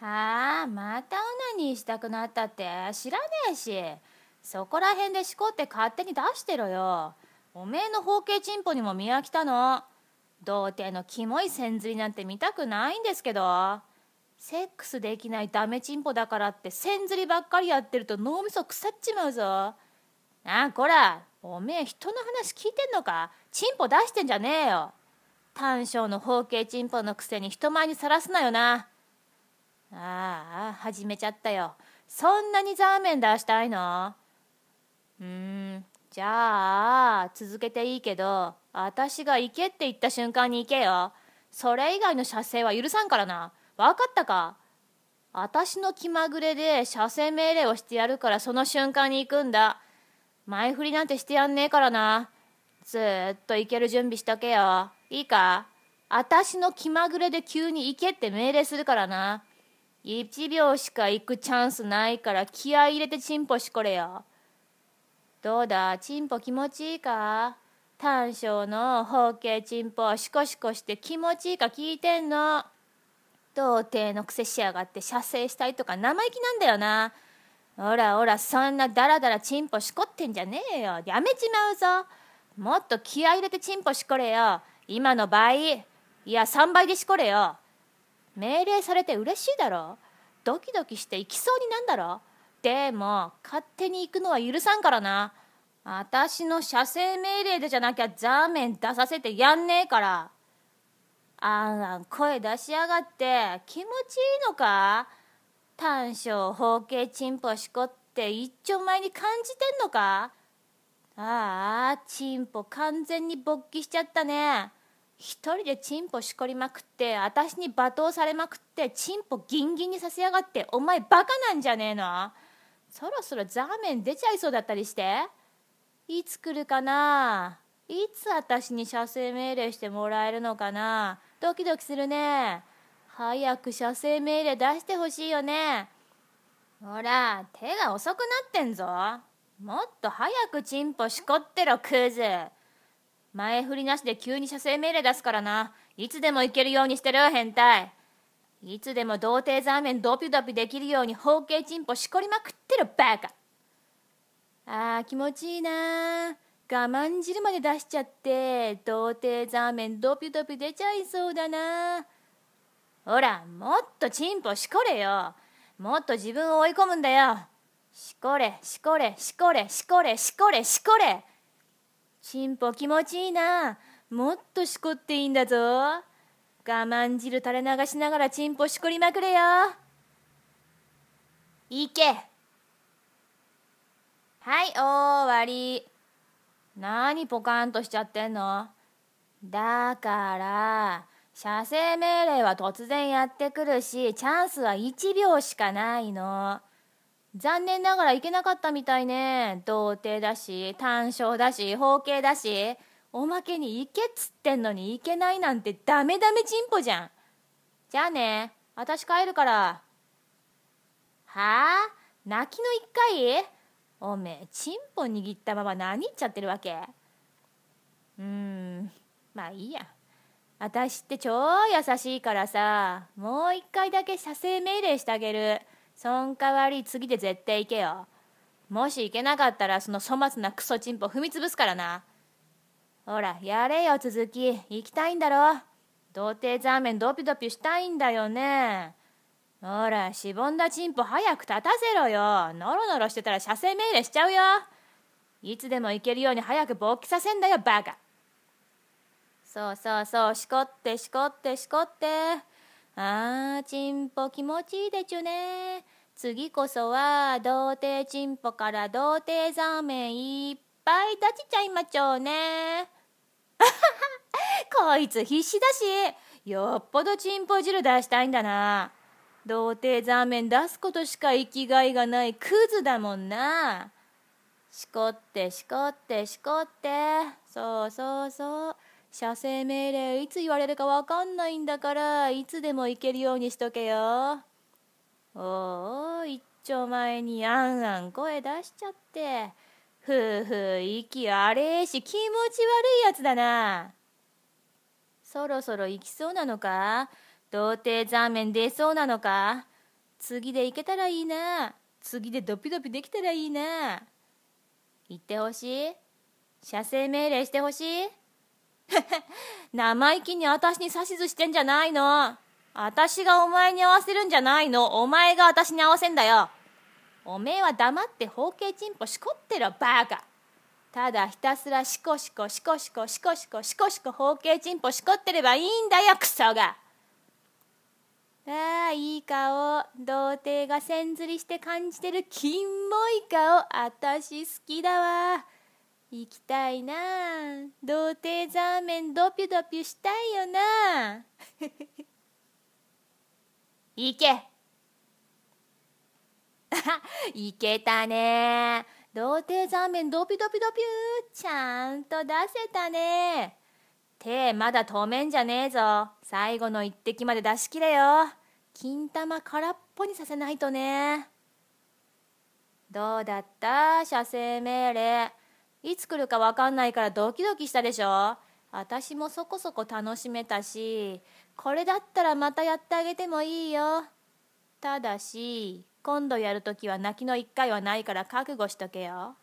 はあ、またオナニーしたくなったって知らねえし、そこら辺でしこって勝手に出してろよ。おめえの包茎チンポにも見飽きたの。童貞のキモい線ずりなんて見たくないんですけど。セックスできないダメチンポだからって線ずりばっかりやってると脳みそ腐っちまうぞ。ああ、こら、おめえ人の話聞いてんのか。チンポ出してんじゃねえよ。短小の包茎チンポのくせに人前にさらすなよな。ああ、始めちゃったよ。そんなにザーメン出したいの？じゃあ続けていいけど、私が行けって言った瞬間に行けよ。それ以外の射精は許さんからな。わかったか？私の気まぐれで射精命令をしてやるから、その瞬間に行くんだ。前振りなんてしてやんねえからな。ずっと行ける準備しとけよ。いいか？私の気まぐれで急に行けって命令するからな。1秒しか行くチャンスないから気合い入れてチンポしこれよ。どうだ、チンポ気持ちいいか？短小の包茎チンポシコシコして気持ちいいか聞いてんの。童貞のくせしやがって射精したいとか生意気なんだよな。ほらほら、そんなダラダラチンポしこってんじゃねえよ。やめちまうぞ。もっと気合い入れてチンポしこれよ。今の倍、いや3倍でしこれよ。命令されて嬉しいだろ。ドキドキして行きそうになんだろ。でも勝手に行くのは許さんからな。私の射精命令でじゃなきゃザーメン出させてやんねえから。あんあん声出しやがって気持ちいいのか？短小包茎チンポしこって一丁前に感じてんのか？ああ、チンポ完全に勃起しちゃったね。一人でチンポしこりまくって、私に罵倒されまくって、チンポギンギンにさせやがって、お前バカなんじゃねえの？そろそろザーメン出ちゃいそうだったりして。いつ来るかな？いつ私に射精命令してもらえるのかな？ドキドキするね。早く射精命令出してほしいよね。ほら、手が遅くなってんぞ。もっと早くチンポしこってろ、クズ。前振りなしで急に射精命令出すからな。いつでも行けるようにしてる、変態。いつでも童貞ザーメンドピドピできるように包茎チンポしこりまくってる、バカ。あー、気持ちいいな。我慢汁まで出しちゃって童貞ザーメンドピドピ出ちゃいそうだな。ほら、もっとチンポしこれよ。もっと自分を追い込むんだよ。しこれしこれしこれしこれしこれしこれ。チンポ気持ちいいな。もっとしこっていいんだぞ。我慢汁垂れ流しながらチンポしこりまくれよ。いけ。はい、終わり。何ポカンとしちゃってんの？だから射精命令は突然やってくるし、チャンスは1秒しかないの。残念ながら行けなかったみたいね。童貞だし短小だし包茎だし、おまけに行けっつってんのに行けないなんてダメダメチンポじゃん。じゃあね、私帰るから。はあ？泣きの一回？おめえチンポ握ったまま何言っちゃってるわけ？まあいいや。私って超優しいからさ、もう一回だけ射精命令してあげる。そん代わり次で絶対行けよ。もし行けなかったらその粗末なクソチンポ踏み潰すからな。ほらやれよ、続き。行きたいんだろ。童貞ザーメンドピドピしたいんだよね。ほら、しぼんだチンポ早く立たせろよ。ノロノロしてたら射精命令しちゃうよ。いつでも行けるように早く勃起させんだよ、バカ。そうそうそう、しこってしこってしこって。あー、チンポ気持ちいいでちゅね。次こそは童貞チンポから童貞ザーメンいっぱい立ちちゃいまちょうね。こいつ必死だし、よっぽどチンポ汁出したいんだな。童貞ザーメン出すことしか生きがいがないクズだもんな。しこってしこってしこって。そうそうそう。射精命令いつ言われるかわかんないんだから、いつでも行けるようにしとけよ。おお、一丁前にあんあん声出しちゃって。ふうふう息あれし気持ち悪いやつだな。そろそろ行きそうなのか？童貞ザーメン出そうなのか？ 次で行けたらいいな。次でドピドピできたらいいな。言ってほしい？射精命令してほしい？生意気に私に指図してんじゃないの。私がお前に合わせるんじゃないの。お前が私に合わせんだよ。おめえは黙って包茎チンポしこってろ、バカ。ただひたすらシコシコシコシコシコシコシコシコ包茎チンポしこってればいいんだよ、クソが。ああ、いい顔。童貞がせんずりして感じてるキモい顔。あたし好きだわ。行きたいな。童貞ザーメンドピュドピュしたいよな。行け。いけたね。童貞ザーメンドピドピドピュー。ちゃんと出せたね。手まだ止めんじゃねえぞ。最後の一滴まで出し切れよ。金玉空っぽにさせないとね。どうだった？射精命令。いつ来るか分かんないからドキドキしたでしょ。私もそこそこ楽しめたし、これだったらまたやってあげてもいいよ。ただし今度やるときは泣きの1回はないから覚悟しとけよ。